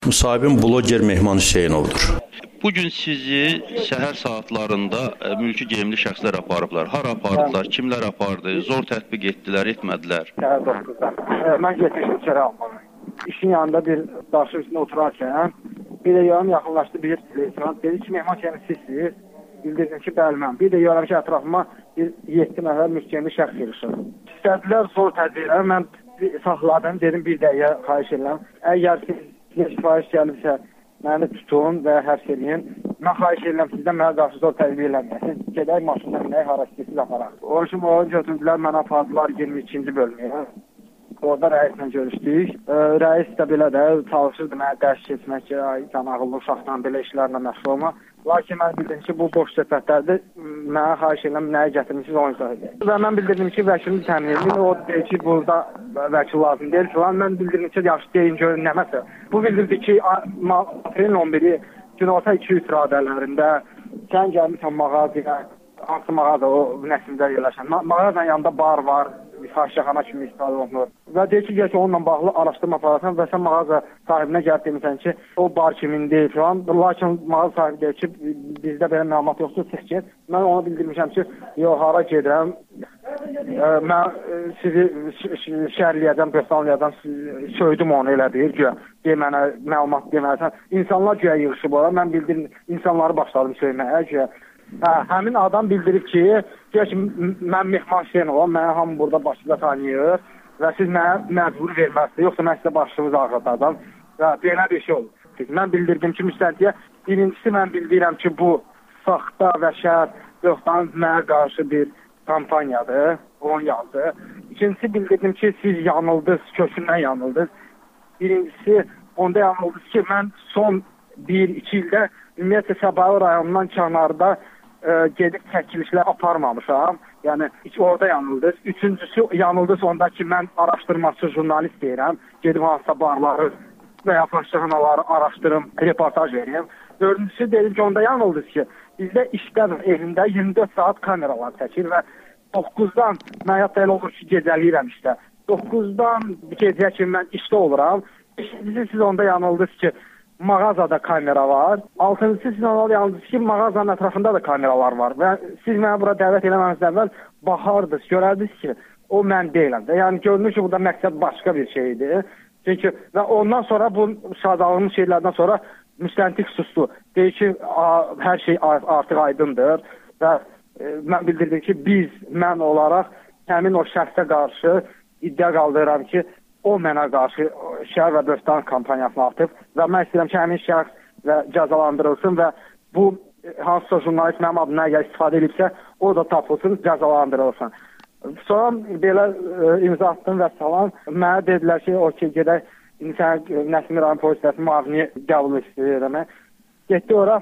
Müsahibim bloger Mehman Hüseynovdur. Bugün sizi səhər saatlarında mülki geyimli şəxslər aparıblar. Hara apardılar, kimlər apardı, zor tətbiq etdilər, etmədilər? Səhər 9-da. Mən getmişim içəri almağa. İşin yanında bir daşın üstündə oturarkən, bir də yarım yaxınlaşdı bir leytenant. Dedi ki, Mehman Hüseynovun sizsiniz. Bildirdim ki, bəli mən. Bir də yarım ki, ətrafıma 7 nəfər mülki geyimli şəxs yığışır. İstədilər zor tədbirlər. Mən saxladım, dedim bir dəqiqə xahiş edirəm. Əgər siz sifariş gəlibsə, məni tutun və həbs edin. Mən xahiş edirəm sizdən mənə qarşı zor tədbir eləməyin. Siz gedək maşından minək, hara istəyirsiniz aparaq. O üçün onu götürdülər, mənə apardılar 22-ci bölməyə. Orada rəislə görüşdük. Rəis də belə də çalışırdı mənə dərs keçmək ki, sən ağıllı uşaqdan belə işlərlə məşğul olma. Lakin mən bildim ki, bu boş söhbətlərdir. Mənə xahiş edirəm, nəyə gətirmişsiniz, onu izah edin. Və mən bildirdim ki, vəkilini təmin edin. O deyir ki, burada vəkil lazım deyil. Mən bildirdim ki, yaxşı deyin, görün nəməsə. Bu bildirdi ki, aprelin 11-i günorta 2 radələrində sən gəlmişsən mağazaya, hansı mağaza o nəsimdə yerləşən. Mağazanın yanında bar var, xaşyaxana kimi istifadə olunur. Və deyir ki, gəl ki, onunla bağlı araşdırma apararsan və sən mağaza sahibinə gəlib demirsən ki, o bar kimin deyil falan. Lakin mağaza sahibi deyir ki, bizdə belə məlumat yoxdur, siz get. Mən ona bildirmişəm ki, yox, hara gedirəm, mən sizi şərliyəcəm, böhtanlayacam, söydüm onu elə deyir, güya. Mənə məlumat deməlisən. İnsanlar güya yığışıb ora, mən bildirim, insanları başladım söyməyə, güya. Həmin adam bildirib ki, mən Mehman Hüseynovam, mənə hamı burada başında tanıyır və siz mənə məcburi verməzsiniz, yoxsa mən sizə başınızı ağrıdacam və belə bir şey olur. Mən bildirdim ki, müstəntiyə, birincisi mən bildirəm ki, bu saxta və şəhər yoxdan mənə qarşı bir kampaniyadır, onu yazdı. İkincisi bildirdim ki, siz yanıldınız, kökündən yanıldınız. Birincisi, onda yanıldınız ki, mən son 1-2 ildə ümumiyyətlə Səbail rayonundan kənarda gedib çəkilişlər aparmamışam. Yəni, orada yanıldınız. Üçüncüsü, yanıldınız onda ki, mən araşdırmacı jurnalist deyirəm. Gedib hansısa barları və ya xaşyaxanaları araşdırım, reportaj vereyim. Dördüncüsü, dedim ki, onda yanıldınız ki, bizdə işdən evində 24 saat kameralar çəkir və 9-dan, mən hətta elə olur ki, gecəliyirəm işdə. 9-dan gecəyə kimi mən işdə oluram. Siz onda yanıldınız ki, mağazada kamera var. Altıncısı siz ona yalnız ki, mağazanın ətrafında da kameralar var. Və siz mənə bura dəvət eləməmizdən əvvəl baxardınız, görərdiniz ki, o mən deyiləm də. Yəni, görünür ki, burada məqsəd başqa bir şeydir. Çünki, və ondan sonra bu şadalığımız şeylərdən sonra müstəntiq sustu. Deyir ki, hər şey artıq aydındır və mən bildirdim ki, mən olaraq həmin o şəxsə qarşı iddia qaldırıram ki, o mənə qarşı şəhər və böhtan kampaniyasını atıb və mən istəyirəm ki, həmin şəxs cəzalandırılsın və bu hansısa jurnalist mənim adına əgər istifadə edibsə, o da tapılsın, cəzalandırılsın. Sonra belə imza atdım və salam. Mənə dedilər ki, o ki, gedək, Nəsimi rayon polis idarəsinin müavini qəbul istəyirəm. Getdi ora.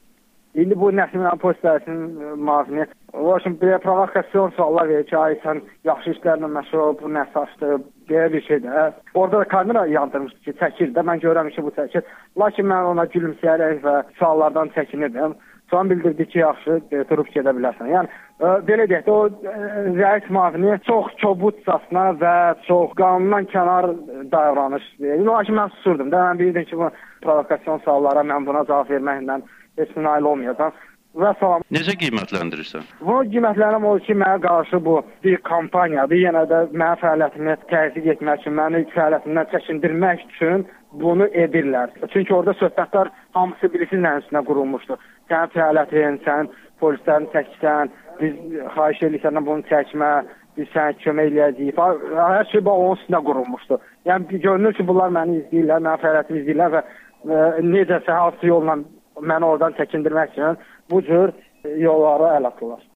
İndi bu Nəsimi rayon polis idarəsinin müavini. O üçün belə provokasyon suallar verir ki, ay sən yaxşı işlərlə məşğul ol, bu nə saçdır, belə bir şeydir. Orada da kamera yandırmışdı ki, çəkir də, mən görürəm ki, bu çəkir. Lakin mən ona gülümsəyərək və suallardan çəkinirdim. Sonra bildirdi ki, yaxşı, durub gedə bilərsən. Yəni, belə deyək də, o rəis müavini çox kobudcasına və çox qanundan kənar davranış verir. Lakin mən susurdum da, mən bilirdim ki, bu provokasyon suallara mən buna cavab verməklə heç bir nail olmayacaq. Və salam. Necə qiymətləndirirsən? Bunu qiymətlənirəm o ki, mənə qarşı bu bir kampaniyadır. Yenə də mənim fəaliyyətimi təzyiq etmək üçün, məni fəaliyyətimdən çəkindirmək üçün bunu edirlər. Çünki orada söhbətlər hamısı birisinin üstünə qurulmuşdur. Sənin fəaliyyətin, sən polislərini çəksən, biz xahiş edirik səndən bunu çəkmə, biz sənə kömək eləyəcəyik. Hər şey onun üstünə qurulmuşdur. Yəni, görünür ki, bunlar məni izləyirlər, mənim fəaliyyətimi izləyirlər və necəsə hansı yolla məni oradan çəkindirmək üçün bu cür yolları əl atırlar.